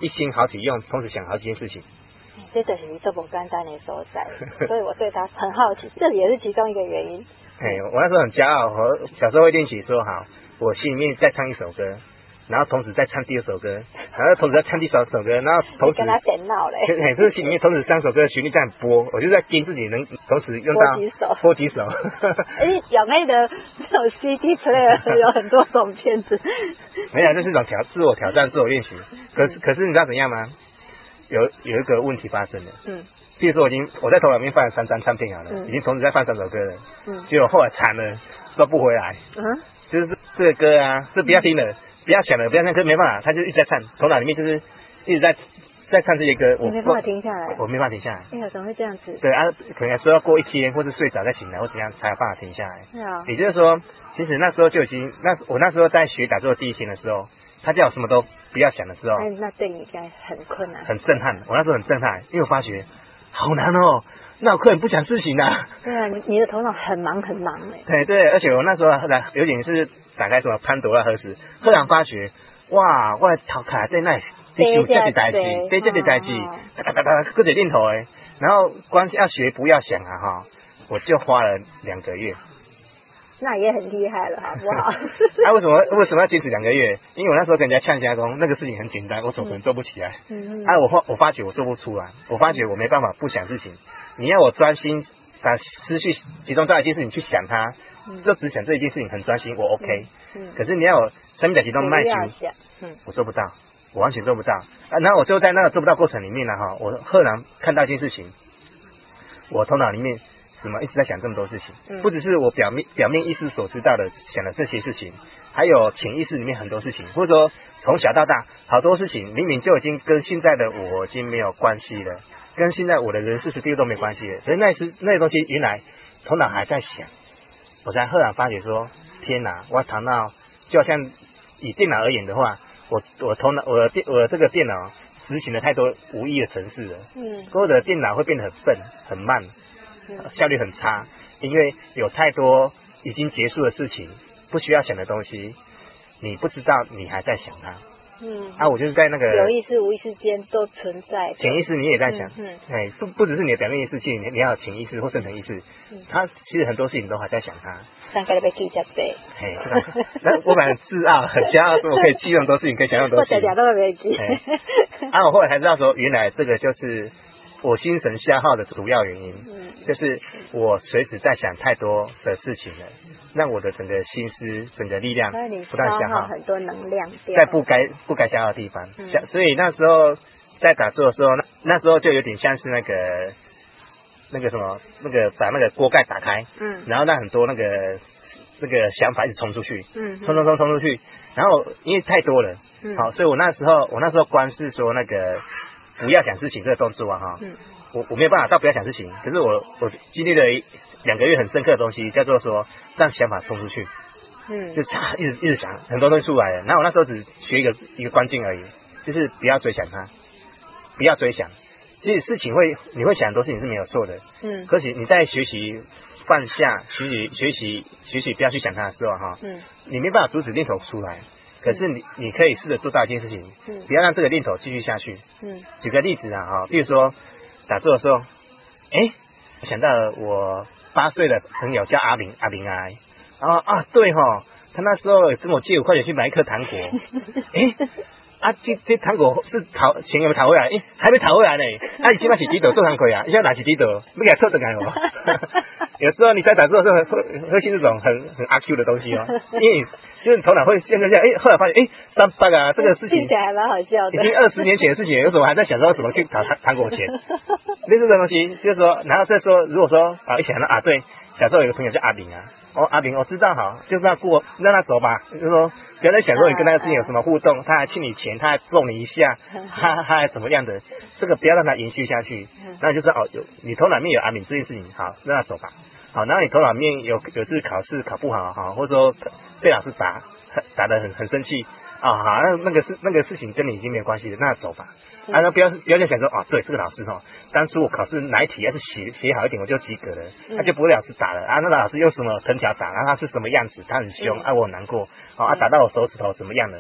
一心好起用，同时想好几件事情。 这就是你这么简单的所在，所以我对他很好奇，这也是其中一个原因。 哎，我那时候很骄傲，我小时候会练习说好，我心里面再唱一首歌，然后同时再唱第二首歌，然后同时再唱第三首歌，然后同时跟他电脑嘞， 哎，这个心里面同时三首歌的旋律在播，我就在跟自己能同时用到播几首， 播几首。 哎，小妹的这种 C D player 有很多种片子。 没有，这是一种挑自我挑战、自我练习。可是可是你知道怎样吗？有有一个问题发生了。嗯。比如说我已经我在头脑里面放了三张唱片好了，嗯、已经同时在放三首歌了。嗯。结果后来惨了，收不回来。嗯。就是这个歌啊，是不要听了，不要想了，不要唱歌，没办法，他就一直在唱，头脑里面就是一直在在唱这些歌。我没办法停下来。 我没办法停下来。 哎呀，怎么会这样子？ 对啊，可能说要过一天，或是睡着再醒来，或怎样才有办法停下来。 是啊。 也就是说，其实那时候就已经，那我那时候在学打坐第一天的时候。他叫我什么都不要想的时候， 那那对你应该很困难， 很震撼。我那时候很震撼，因为我发觉好难哦，那我根本不想事情啊。 对啊，你你的头脑很忙很忙哎。 对对，而且我那时候后来有点是打开什么潘多拉盒子，忽然发觉哇，我头卡在那里，这就这个代志，对这个代志，哒哒哒哒，各种念头哎。然后光要学不要想啊哈，我就花了两个月。 那也很厉害了，好不好？ 啊，为什么为什么要坚持两个月？因为我那时候跟人家呛加工，那个事情很简单，我总可能做不起来。嗯嗯。啊，我发我发觉我做不出来，我发觉我没办法不想事情。你要我专心把思绪集中到一件事情去想它，嗯、就只想这一件事情很专心，我 OK。嗯。可是你要我生命的集中脉想，嗯，我做不到，我完全做不到。啊，然后我就在那个做不到过程里面呢，哈，我赫然看到一件事情，我头脑里面。怎么一直在想这么多事情？嗯、不只是我表面表面意识所知道的想的这些事情，还有潜意识里面很多事情，或者说从小到大好多事情，明明就已经跟现在的我已经没有关系了，跟现在我的人事时地都没关系了。所以那是那些东西原来头脑还在想，我才赫然发觉说：天哪！我头脑就好像以电脑而言的话，我我头脑我的电我的这个电脑执行了太多无意的程式了，嗯，所有的电脑会变得很笨很慢。效率很差，因为有太多已经结束的事情，不需要想的东西，你不知道你还在想它。嗯，啊，我就是在那个有意识无意识间都存在， 潜意识你也在想，嗯，哎、嗯，不不只是你的表面意识，你你要有潜意识或深层意识，嗯，他其实很多事情都还在想它。 三个都被记下来， 嘿，那我本来自傲很骄傲，说我可以记那么多事情，可以想那么多事情， 我大家都没记。 啊，我后来才知道说，原来这个就是我心神消耗的主要原因。嗯，就是我随时在想太多的事情了，让我的整个心思、整个力量不断消耗很多能量， 在不该不该消耗的地方。嗯、所以那时候在打坐的时候，那那时候就有点像是那个那个什么，那个把那个锅盖打开，嗯，然后让很多那个那个想法一直冲出去，嗯，冲冲冲冲出去，然后因为太多了，嗯，好，所以我那时候我那时候光是说那个不要想事情这个动作啊，哈，嗯。我我没有办法到不要想事情，可是我我经历了两个月很深刻的东西，叫做说让想法冲出去，嗯，就一直一直想很多东西出来了。然后我那时候只学一个一个关键而已，就是不要追想它，不要追想。其实事情会你会想很多事情是没有错的，嗯，可是你在学习放下、学习学习学习不要去想它的时候哈，嗯，你没办法阻止念头出来。可是你你可以试着做到一件事情，嗯，不要让这个念头继续下去。嗯，举个例子啊哈，比如说。打坐的时候，哎，我想到了我八岁的朋友叫阿明，阿明啊，然后啊，对哈，他那时候跟我借五块钱去买一颗糖果，哎，啊，这这糖果是讨钱有没有讨回来？哎，还没讨回来呢，啊，你起码是几朵做糖果啊？你要拿起几朵，没给他凑着干哦。有时候你在打坐的时候会会信这种很很阿 Q 的东西哦，因为就是你头脑会现在这样，哎，后来发现，哎，三八啊，这个事情听起来还蛮好笑的， 已经二十年前的事情，为什么还在想说怎么去讨糖糖果钱？类似这东西，就是说，然后再说，如果说啊，一想到啊，对，小时候有个朋友叫阿炳啊，哦，阿炳我知道哈，就是要过让他走吧，就是说不要再想说你跟那个事情有什么互动，他还欠你钱，他还揍你一下，他他还怎么样的，这个不要让他延续下去，那就是哦，有你头脑面有阿炳这件事情，好，让他走吧。好，然后你头脑面有有次考试考不好哈，或者说被老师打打得很很生气啊，好，那那个事那个事情跟你已经没有关系了，那走吧。啊，那不要不要再想说啊，对，这个老师哈，当初我考试哪一题要是写写好一点，我就及格了，他就不会老师打了啊。那个老师用什么藤条打，然后他是什么样子，他很凶，啊，我很难过，啊，打到我手指头怎么样了？嗯，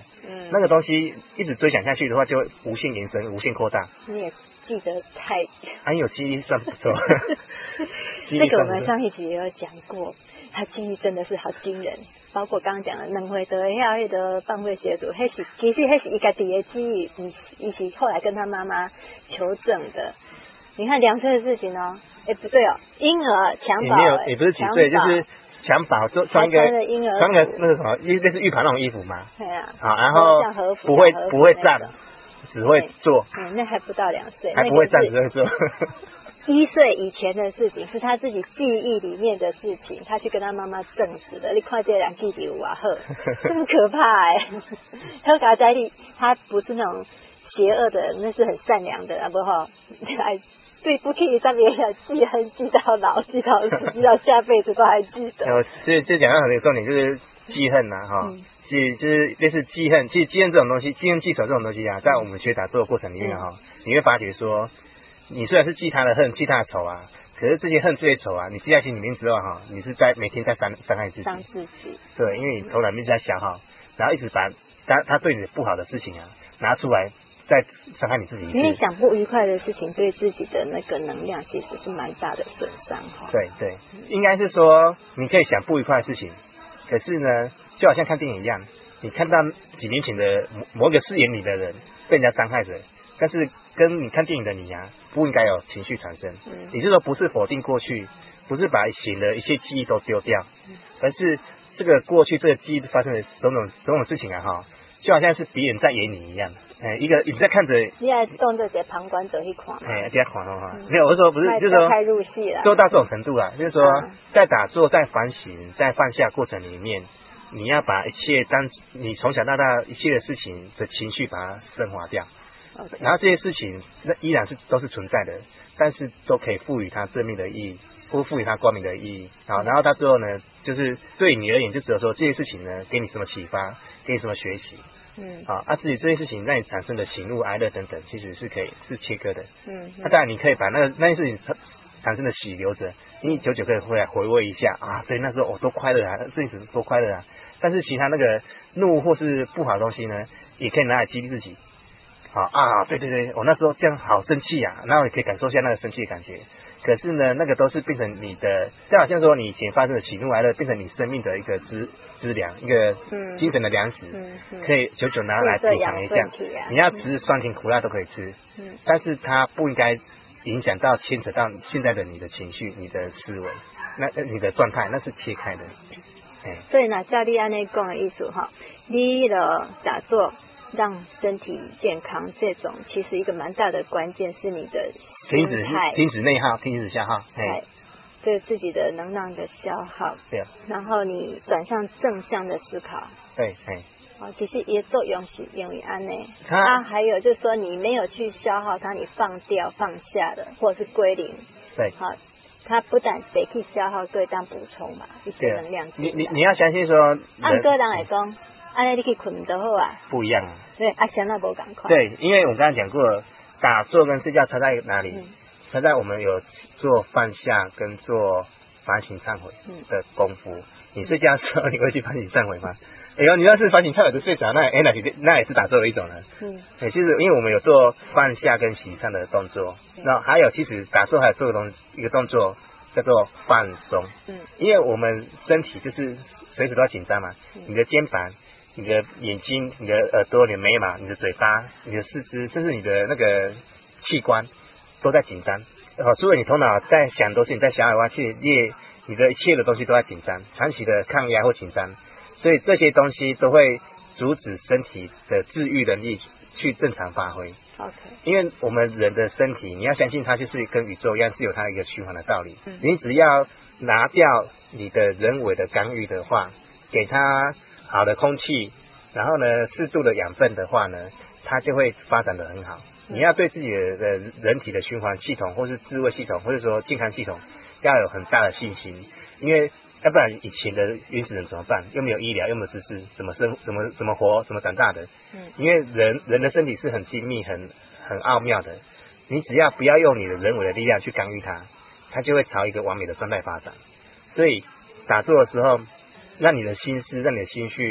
那个东西一直追想下去的话，就会无限延伸、无限扩大。 你也记得太， 很有记忆算不错。 这个我们上一集也有讲过，他记忆真的是好惊人。包括刚刚讲的两岁的遐迄个放会协助，那是其实那是一家己的记忆，伊伊是后来跟他妈妈求证的。你看两岁的事情哦，哎不对哦，婴儿襁褓， 也没有，也不是几岁，就是襁褓就穿一个穿婴儿穿个那个什么，类似浴袍那种衣服嘛。 对啊。 好，然后不会不会站，只会坐。 嗯，那还不到两岁， 还不会站，只会坐。 一岁以前的事情是他自己记忆里面的事情，他去跟他妈妈证实的。你看这两弟弟有啊呵，真可怕哎、欸！他嘎在里，他不是那种邪恶的，那是很善良的，啊不哈，哎，对不可以上面要记恨记到老，记到死，记到下辈子都还记得。 呃，所以就讲到很多重点就是记恨呐、啊、哈。嗯是就是类似记恨，其实记恨这种东西，记恨记仇这种东西啊，在我们学打坐的过程里面哈、嗯，你会发觉说，你虽然是记他的恨，记他的仇啊，可是这些恨这些仇啊，你记在心里面之后哈，你是在每天在伤伤害自己， 伤自己， 对，因为你头脑面在消耗，然后一直把他他对你的不好的事情啊拿出来，再伤害你自己。 因为想不愉快的事情，对自己的那个能量其实是蛮大的损伤哈。 对对，应该是说你可以想不愉快的事情，可是呢。就好像看电影一样，你看到几年前的某一个饰演你的人被人家伤害着，但是跟你看电影的你啊，不应该有情绪产生。嗯，也就是说，不是否定过去，不是把写的一切记忆都丢掉，嗯、而是这个过去这个记忆发生的种种种种事情啊，哈，就好像是别人在演你一样。哎，一个你在看着， 你在当这些旁观者去看， 哎，这样看的话，没有，我说不是，就是说太入戏了， 做到这种程度啊，就是说、嗯、在打坐、在反省、在放下过程里面。你要把一切当你从小到大一切的事情的情绪把它升华掉， okay. 然后这些事情那依然是都是存在的，但是都可以赋予它正面的意义，或赋予它光明的意义。好，然后到最后呢，就是对你而言，就只有说这些事情呢，给你什么启发，给你什么学习，嗯，好，啊，自己这些事情让你产生的喜怒哀乐等等，其实是可以是切割的，嗯，那、啊、当然你可以把那个那些事情产生的喜留着，你久久可以回来回味一下啊，对，那时候我、哦、多快乐啊，这时多快乐啊。但是其他那个怒或是不好的东西呢，也可以拿来激励自己。好啊，对对对，我那时候这样好生气啊，然后你可以感受一下那个生气的感觉。可是呢，那个都是变成你的，就好像说你以前发生的喜怒哀乐，变成你生命的一个资资粮，一个精神的粮食，嗯嗯、可以久久拿来补偿一下。啊、你要吃酸甜苦辣都可以吃，嗯、但是它不应该影响到牵扯到现在的你的情绪、你的思维、那你的状态，那是切开的。 所以呢，照你安尼讲的意思哈，你的打坐让身体健康，这种其实一个蛮大的关键是你的停止停止内耗，停止消耗，哎， 对自己的能量的消耗， 对， 然后你转向正向的思考， 对，哎， 哦，其实也作用是用于安内啊，还有就是说你没有去消耗它，你放掉放下了，或者是归零， 对， 好。它不但得去消耗，对当补充嘛，一些能量。 你你你要相信说， 按个人来讲，安尼你去困就好啊。 不一样啊。 对，啊，想那不赶快。 对，因为我刚刚讲过，打坐跟睡觉差在哪里？嗯、差在我们有做放下跟做反省忏悔的功夫。嗯、你睡觉的时候，你会去反省忏悔吗？哎呦，你要是反省忏悔就睡着，那哎那那也是打坐的一种了。嗯。哎，其实因为我们有做放下跟洗忏的动作，那、嗯、还有其实打坐还有做个动一个动作叫做放松。嗯。因为我们身体就是随时都要紧张嘛，嗯、你的肩膀、你的眼睛、你的耳朵、你的眉毛、你的嘴巴、你的四肢，甚至你的那个器官都在紧张。哦，除了你头脑在想东西，你在想的话，其实你你的一切的东西都在紧张，长期的抗压或紧张。所以这些东西都会阻止身体的治愈能力去正常发挥。 OK。 因为我们人的身体，你要相信它就是跟宇宙一样，是有它的一个循环的道理。嗯。你只要拿掉你的人为的干预的话，给它好的空气，然后呢适度的养分的话呢，它就会发展得很好。嗯、你要对自己的人体的循环系统，或是智慧系统，或者说健康系统，要有很大的信心，因为。要不然以前的原始人怎么办？又没有医疗，又没有知识，怎么生，怎么怎么活，怎么长大的？嗯，因为人人的身体是很精密、很很奥妙的。你只要不要用你的人为的力量去干预它，它就会朝一个完美的状态发展。所以打坐的时候，让你的心思、让你的心绪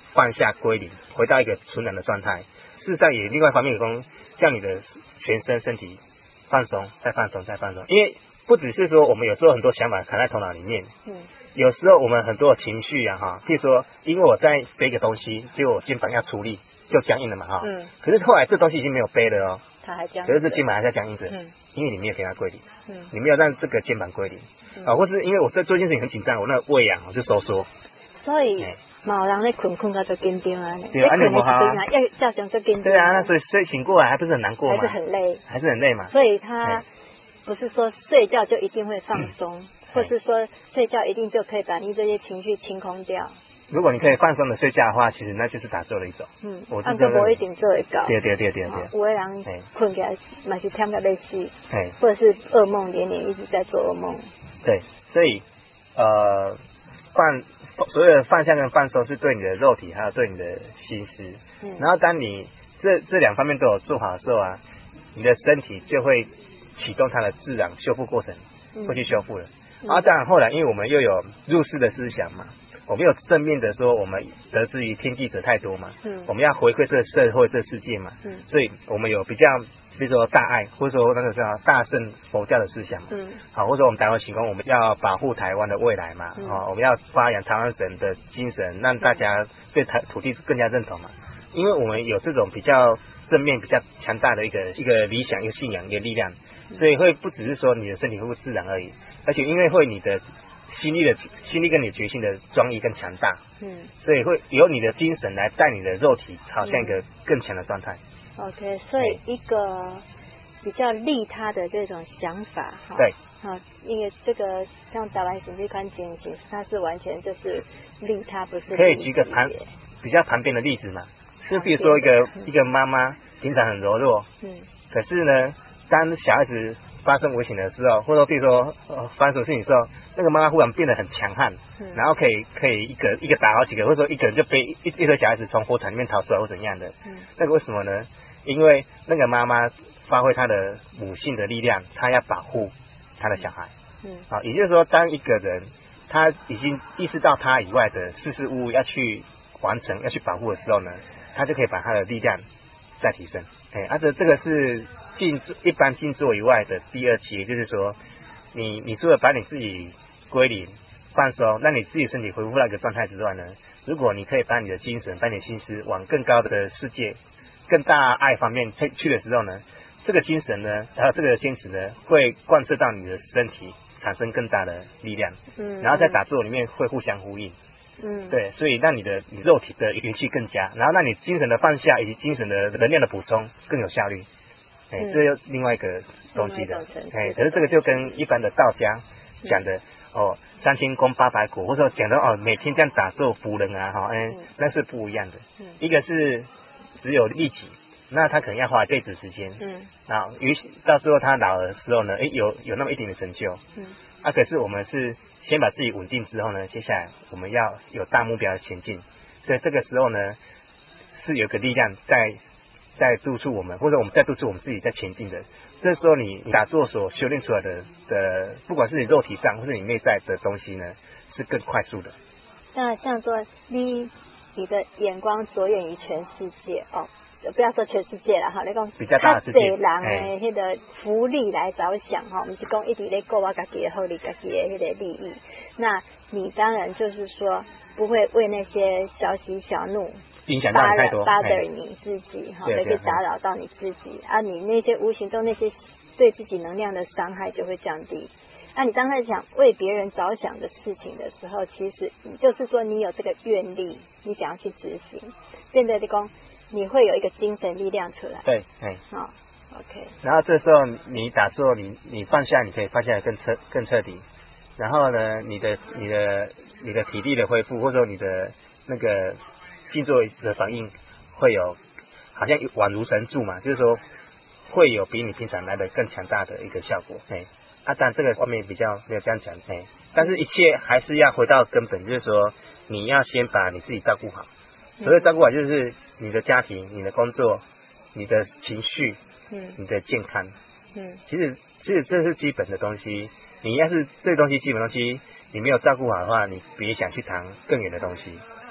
放下归零，回到一个纯然的状态。事实上也另外一方面有说，让你的全身身体放松，再放松，再放松。因为不只是说我们有时候很多想法藏在头脑里面，嗯，有时候我们很多的情绪啊哈，譬如说，因为我在背一个东西，结果我肩膀要出力，就僵硬了嘛哈，嗯，可是后来这东西已经没有背了哦， 它还僵硬， 可是这肩膀还在僵硬着，嗯，因为你没有给它归零，嗯，你没有让这个肩膀归零，嗯，啊，或是因为我在做一件事情很紧张，我那个胃啊我就收缩， 所以。欸冇人咧困困到就紧张啊！ 对啊，你不好啊， 要照常就紧张。 对啊，那所以所以醒过来还不是很难过吗？ 还是很累， 还是很累嘛。 所以他不是说睡觉就一定会放松，嗯，或是说睡觉一定就可以把你这些情绪清空掉。 如果你可以放松的睡觉的话，其实那就是打坐的一种。嗯，我按个不一定做得到。 对对对对对。 有的人困起来嘛是听个累死，或者是噩梦连连一直在做噩梦。 对，所以呃放。所有的放下跟放松是对你的肉体还有对你的心思，嗯，然后当你这这两方面都有做好的时候啊，你的身体就会启动它的自然修复过程，嗯，会去修复了。嗯，然后当然后来因为我们又有入世的思想嘛，我们有正面的说我们得之于天地者太多嘛，嗯，我们要回馈这个社会这个世界嘛，嗯，所以我们有比较比如说大爱，或者说那个叫大乘佛教的思想嘛，嗯，好，或者说我们台湾行宫，我们要保护台湾的未来嘛，嗯，哦，我们要发扬台湾人的精神，让大家对台土地更加认同嘛，因为我们有这种比较正面、比较强大的一个一个理想、一个信仰、一个力量，所以会不只是说你的身体恢复自然而已，而且因为会你的心力的心力跟你的决心的专一更强大，嗯，所以会由你的精神来带你的肉体朝向一个更强的状态。 OK， 所以一个比较利他的这种想法，哈， 对， 好，因为这个像台湾行这款情形，它是完全就是利他，不是利己。 可以举个旁比较旁边的例子嘛，就比如说一个、嗯、一个妈妈平常很柔弱，嗯，可是呢，当小孩子发生危险的时候，或者说比如说呃发生什么事情的时候，那个妈妈忽然变得很强悍，嗯，然后可以可以一个一个打好几个，或者说一个人就背一一个小孩子从火场里面逃出来或怎样的，嗯，那个为什么呢？因为那个妈妈发挥她的母性的力量，她要保护她的小孩。嗯，啊，也就是说，当一个人他已经意识到他以外的事事物物要去完成、要去保护的时候呢，他就可以把他的力量再提升。哎，而且这个是静一般静坐以外的第二期，也就是说，你你除了把你自己归零、放松，让你自己身体恢复到一个状态之外呢，如果你可以把你的精神、把你的心思往更高的世界。更大爱方面去的时候呢，这个精神呢，还有这个坚持呢，会贯彻到你的身体，产生更大的力量。嗯，然后在打坐里面会互相呼应。嗯，对，所以让你的你肉体的元气更加，然后让你精神的放下以及精神的能量的补充更有效率。哎，嗯，这又另外一个东西的。哎，可是这个就跟一般的道家讲的，嗯，哦，三千功八百果，或者说讲的哦，每天这样打坐服人啊，哈，嗯，那是不一样的。嗯，一个是。只有利己，那他可能要花一辈子时间，嗯，然后于到时候他老的时候呢，诶，有有那么一点的成就，嗯，啊，可是我们是先把自己稳定之后呢，接下来我们要有大目标的前进，所以这个时候呢，是有个力量在在督促我们，或者我们在督促我们自己在前进的。这时候你打坐所修炼出来的的，不管是你肉体上或是你内在的东西呢，是更快速的。 那像说你。你的眼光着眼于全世界哦，不要说全世界了哈，你讲比较大的世界， 人的那个福利来着想哈，我们是讲一直在顾我自己的好利，自己的那个利益。那你当然就是说不会为那些小喜小怒影响到你太多 ，bother 你自己哈，会去打扰到你自己啊，你那些无形中那些对自己能量的伤害就会降低。那你当在想为别人着想的事情的时候，其实你就是说你有这个愿力，你想要去执行，变得讲你会有一个精神力量出来。 对，哎， 好，哦 ，OK。 然后这时候你打坐，你你放下，你可以放下来更彻更彻底。然后呢，你的你的你的体力的恢复，或者说你的那个静坐的反应，会有好像宛如神助嘛，就是说会有比你平常来的更强大的一个效果，哎。啊，但这个外面比较没有这样讲，哎，但是一切还是要回到根本，就是说你要先把你自己照顾好。所谓照顾好，就是你的家庭、你的工作、你的情绪、嗯，你的健康，嗯，其实其实这是基本的东西。你要是这东西基本东西你没有照顾好的话，你别想去谈更远的东西。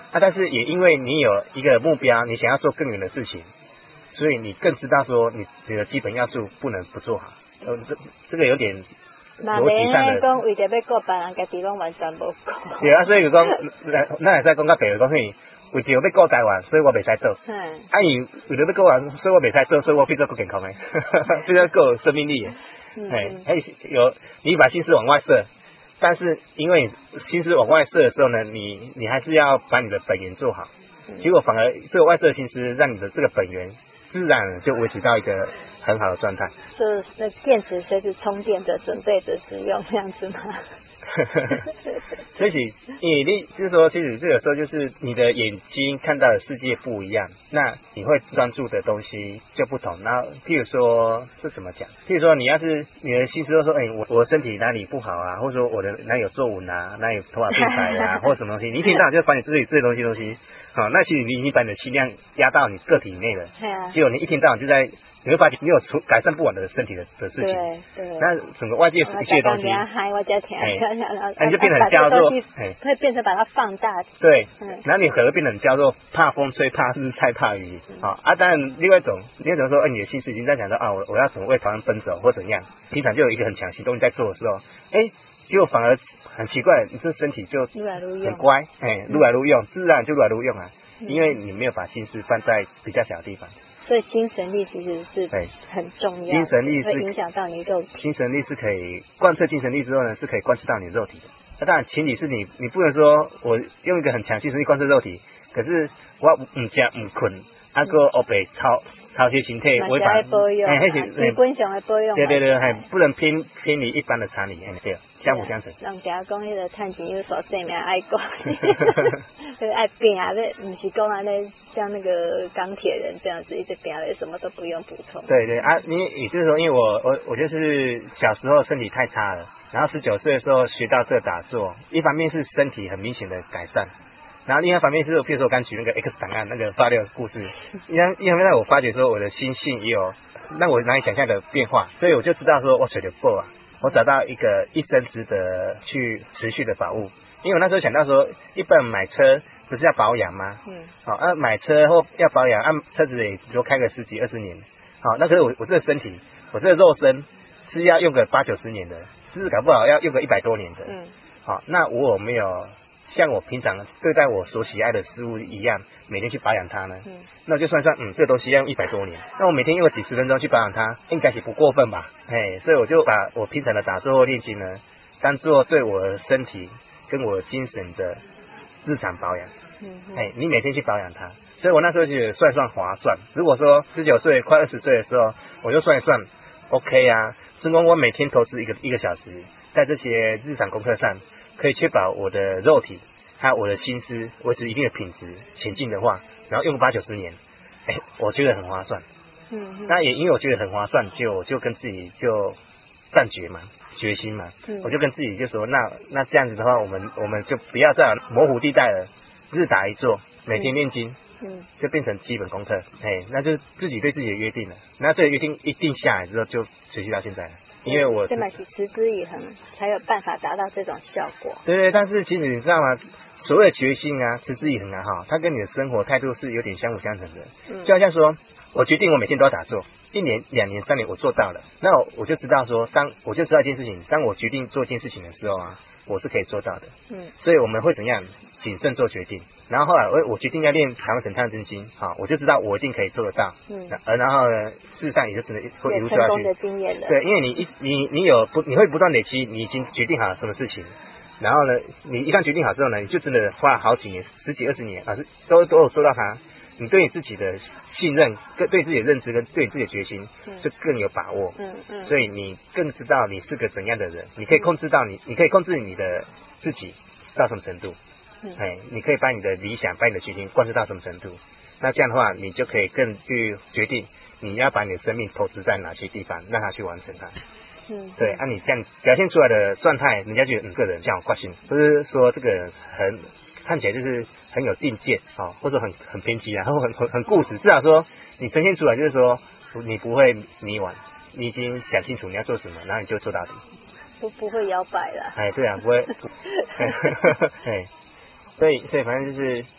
啊，但是也因为你有一个目标，你想要做更远的事情，所以你更知道说你你的基本要素不能不做好。呃，这这个有点逻辑上的。 讲为着要顾别人，家己拢完全无顾。 对啊，所以就讲，咱会使讲到白话讲嘿，为着要顾台湾，所以我袂使做。嗯。啊，伊为着要顾台湾，所以我袂使做，所以我变做不健康的，变做够有生命力的。嗯。哎，还有你把心思往外射。但是因为心思往外射的时候呢，你你还是要把你的本源做好，结果反而这个外射心思让你的这个本源自然就维持到一个很好的状态。 就是那电池随时充电着，准备着使用这样子吗？ 所以你你就是说，其实这个时候就是你的眼睛看到的世界不一样，那你会专注的东西就不同。然后譬如说这怎么讲？譬如说你要是你的心思都说，哎、欸，我我身体哪里不好啊，或者说我的哪里有皱纹啊，哪里有头发变白啊，或者什么东西，你一天到晚就把你自己这些东西东西，好，那其实你已经把你的气量压到你个体内了。对啊。结果你一天到晚就在。你会发现你有出改善不完的身体的的事情，对对。那整个外界一切东西， 嗨，我家听， 哎，你就变得很焦躁， 哎，会变成把它放大。 对，然后你可能变得很焦躁，怕风吹，怕日晒，怕雨，啊啊！当然，另外一种，另外一种说，哎，你的心思已经在想到啊，我我要怎么为台湾奔走或怎样，平常就有一个很强行动力在做的时候，哎，结果反而很奇怪，你这身体就很乖，哎，撸来撸用，自然就撸来撸用啊，因为你没有把心思放在比较小的地方。 所以精神力其实是很重要的， 精神力是会影响到你肉体。 精神力是可以贯彻精神力之后呢，是可以贯彻到你肉体的。那当然前提是你你不能说我用一个很强精神力贯彻肉体，可是我唔食唔困，啊个黑白超超些形态违反， 哎，基本上的保养。 对对对，还不能偏偏离一般的常理，哎对，相辅相成。 人家讲迄个趁钱有所性命爱讲，爱拼咧，不是讲安尼像那个钢铁人这样子一直拼咧，什么都不用补充。 对对啊，你也就是说，因为我我我就是小时候身体太差了，然后十九岁的时候学到这打坐，一方面是身体很明显的改善。然后另外一方面是，譬如说我刚举那个 X 档案那个发六的故事，一方一方面让我发觉说我的心性也有让我难以想象的变化，所以我就知道说我学的够啊，我找到一个一生值得去持续的宝物。因为我那时候想到说，一般买车不是要保养吗？嗯。好、啊，买车后要保养，按、啊、车子也比如开个十几二十年，好，那可是我我这个身体，我这个肉身是要用个八九十年的，甚至搞不好要用个一百多年的。嗯。好，那我有没有像我平常对待我所喜爱的事物一样，每天去保养它呢？嗯，那就算算，嗯，这个东西要用一百多年，那我每天用个几十分钟去保养它，应该是不过分吧？哎，所以我就把我平常的打坐或练习呢，当做对我的身体跟我精神的日常保养。嗯，哎，你每天去保养它，所以我那时候就算算划算。如果说十九岁快二十岁的时候，我就算一算 ，OK 啊，是说我每天投资一个一个小时，在这些日常功课上。可以确保我的肉体还有我的心思维持一定的品质前进的话，然后用八九十年，哎，我觉得很划算。嗯，那也因为我觉得很划算，就就跟自己就断绝嘛，决心嘛，嗯、我就跟自己就说，那那这样子的话，我们我们就不要再模糊地带了，日打一坐，每天念经，嗯，就变成基本功课，哎，那就是自己对自己的约定了。那这个约定一定下来之后，就持续到现在了。因为我这么是持之以恒，才有办法达到这种效果。 对对，但是其实你知道吗？所谓的决心啊，持之以恒啊，哈，它跟你的生活态度是有点相辅相成的。嗯，就好像说，我决定我每天都要打坐，一年、两年、三年，我做到了，那我就知道说，当我就知道一件事情，当我决定做一件事情的时候啊，我是可以做到的。嗯，所以我们会怎样谨慎做决定？然后后来我我决定要练台湾神探真经，好，我就知道我一定可以做得到。嗯，而然后呢，事实上也就只能会一路做下去。 的经验了。 对，因为你一你你有不你会不断累积，你已经决定好什么事情，然后呢，你一旦决定好之后呢，你就真的花了好几年、十几二十年啊，都都有做到它。你对你自己的信任、跟对自己的认知跟对你自己的决心，就更有把握。嗯嗯。所以你更知道你是个怎样的人，你可以控制到你，你可以控制你的自己到什么程度。嗯。哎，你可以把你的理想、把你的决心贯彻到什么程度？那这样的话，你就可以更去决定你要把你的生命投资在哪些地方，让它去完成它。嗯。对，啊，你这样表现出来的状态，人家觉得你个人这样有挂心，不是说这个人很看起来就是很有定见啊、哦，或者很很偏激啊，然后很很很固执，至少说你呈现出来就是说你不会迷惘，你已经想清楚你要做什么，然后你就做到底， 不不会摇摆了。 哎，对啊，不会。哎，所以所以反正就是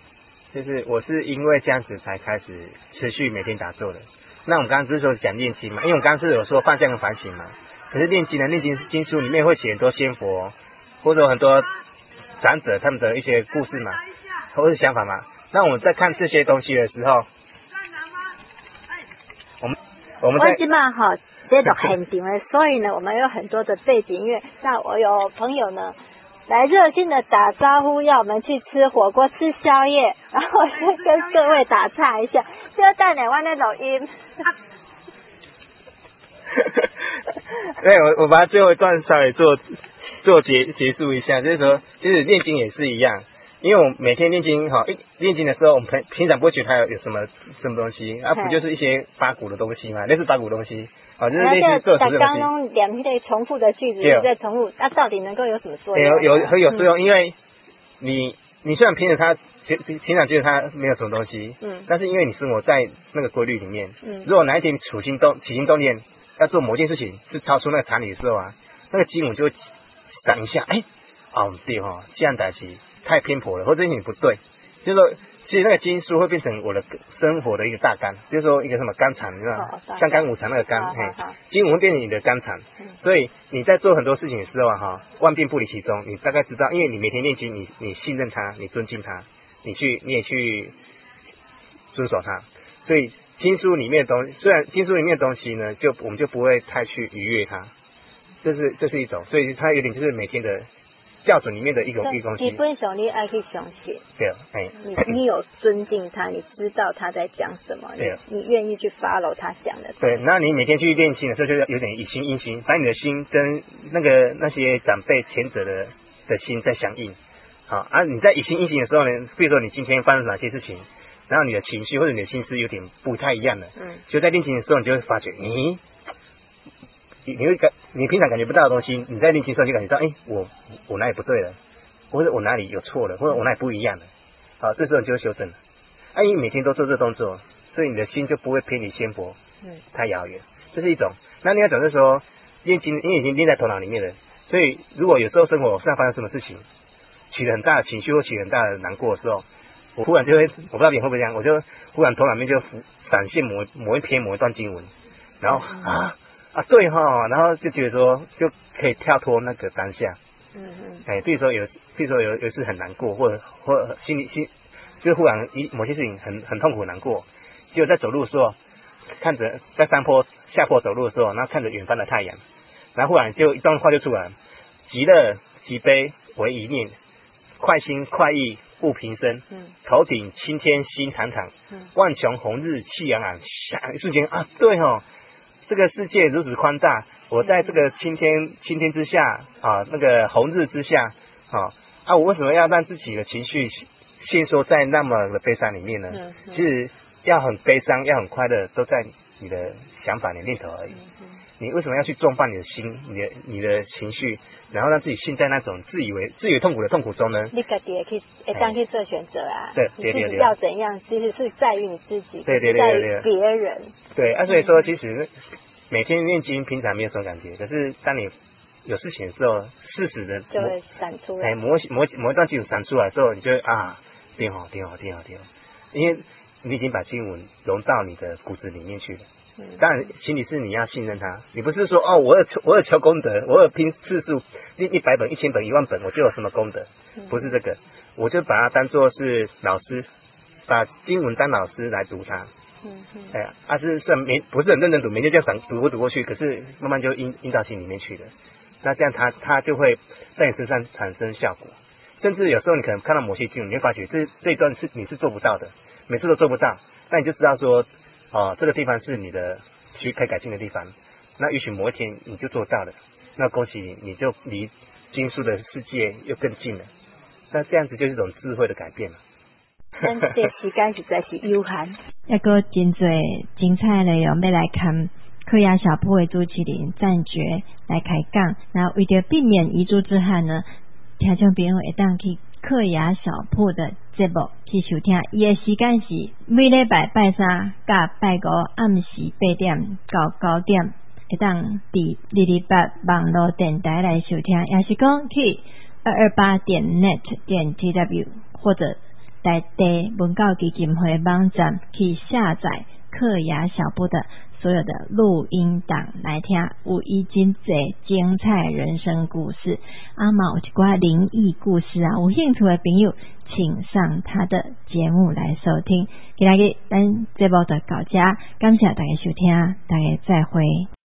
就是我是因为这样子才开始持续每天打坐的。那我们刚刚不是说讲念经嘛，因为我们刚刚是有说放下跟反省嘛。可是念经呢，念经经书里面会写很多仙佛或者很多长者他们的一些故事嘛，或是想法嘛。那我们在看这些东西的时候，我们我们在我今嘛哈这种很顶了，所以呢，我们有很多的背景音乐。那我有朋友呢来热心的打招呼，要我们去吃火锅、吃宵夜，然后我先跟各位打岔一下，就带两万那种音。 对，我我把它最后一段稍微做做结结束一下，就是说，其实念经也是一样，因为我每天念经哈，一念经的时候，我们平平常不会觉得它有有什么什么东西，啊，不就是一些八股的东西嘛，类似八股的东西，啊，就是类似做实的东西。刚刚两类重复的句子一直在重复，那、啊、到底能够有什么作用？ 有有很有作用，嗯、因为你你虽然凭着它。平平常觉得它没有什么东西，嗯，但是因为你生活在那个规律里面，嗯，如果哪一天你起心动起心动念要做某件事情是超出那个常理的时候啊，那个基母就会想一下，哎，哦对哈、哦，这样代志太偏颇了，或者你不对，就是说，其实那个经书会变成我的生活的一个大纲，就是说一个什么纲常，你知道吗？哦、像纲五常那个纲，嘿，经文会变成你的纲常，嗯、所以你在做很多事情的时候啊，哈，万变不离其宗，你大概知道，因为你每天念经，你你信任它，你尊敬它。你去，你也去遵守它，所以经书里面的东西，虽然经书里面的东西呢，就我们就不会太去逾越它，这是这是一种，所以它有点就是每天的教准里面的一种一种东西。 基本上你爱去相信， 对，哎， 你你有尊敬他，你知道他在讲什么，对，你愿意去 follow 他讲的。 对，那你每天去练心的时候，就有点以心印心，把你的心跟那个那些长辈前者的的心在相应。好啊，你在以心印心的时候呢，比如说你今天发生哪些事情，然后你的情绪或者你的心思有点不太一样了，嗯，就在练琴的时候，你就会发觉，你你会感你平常感觉不到的东西，你在练琴的时候就感觉到，哎，我我哪里不对了，或者我哪里有错了，或者我哪里不一样了，好，这时候你就会修正了。啊，因为每天都做这动作，所以你的心就不会偏离仙佛，嗯，太遥远，这是一种。那另外一种是说，练琴因为已经练在头脑里面了，所以如果有时候生活上发生什么事情，起了很大的情绪或起了很大的难过的时候，我忽然就会，我不知道你会不会这样，我就忽然头脑里面就闪现某某一篇某一段经文，然后啊啊对哈，然后就觉得说就可以跳脱那个当下，嗯嗯，哎，比如说有，比如说有有一次很难过，或者或者心里心就忽然一某些事情很很痛苦很难过，结果在走路的时候，看着在山坡下坡走路的时候，然后看着远方的太阳，然后忽然就一段话就出来，极乐极悲为一念。快心快意不平生，嗯，头顶青天心坦坦，嗯，万穷红日气洋洋，下一瞬间啊，对哦，这个世界如此宽大，我在这个青天青天之下啊，那个红日之下啊，啊，我为什么要让自己的情绪陷缩在那么的悲伤里面呢？嗯嗯、其实要很悲伤，要很快乐，都在你的想法、你的念头而已。嗯嗯、你为什么要去重放你的心、你的你的情绪？然后让自己陷在那种自以为自以为痛苦的痛苦中呢？ 你自己也可以会当去做选择啊。 对， 你自己要怎样，其实是在于你自己， 对对对对对， 在于别人。 对啊，所以说其实每天念经，平常没有什么感觉，可是当你有事情的时候，适时的就会闪出来。 哎，某某某一段经文闪出来的时候，你就会啊，挺好挺好挺好挺好，因为你已经把经文融到你的骨子里面去了。当然，前提是你要信任他，你不是说哦，我有我有求功德，我有拼次数一一百本、一千本、一万本，我就有什么功德，不是这个，我就把它当做是老师，把经文当老师来读它。嗯嗯。哎呀，啊是是没不是很认真读，每天这样想读不读过去，可是慢慢就印印到心里面去了。那这样他他就会在你身上产生效果，甚至有时候你可能看到某些经文，你会发觉这这一段是你是做不到的，每次都做不到，那你就知道说。哦，这个地方是你的需可以改进的地方，那也许某一天你就做到了，那恭喜你，你就离经书的世界又更近了。那这样子就是一种智慧的改变了。 咱这时间实在是有限， 一个真侪精彩内容要来看科雅小铺的主持人赞觉来开讲。那为了避免遗珠之憾呢，听众朋友会当去科雅小铺的节目去收听，伊的时间是每礼拜拜三甲拜五暗时八点到九点，会当伫二二八网络电台来收听，也是讲去二二八点 net 点 tw 或者在地文教基金会网站去下载克雅小布的所有的录音档来听，有伊真侪精彩人生故事，啊嘛有一寡灵异故事啊，有兴趣的朋友请上他的节目来收听。今日咱节目就到这，感谢大家收听，大家再会。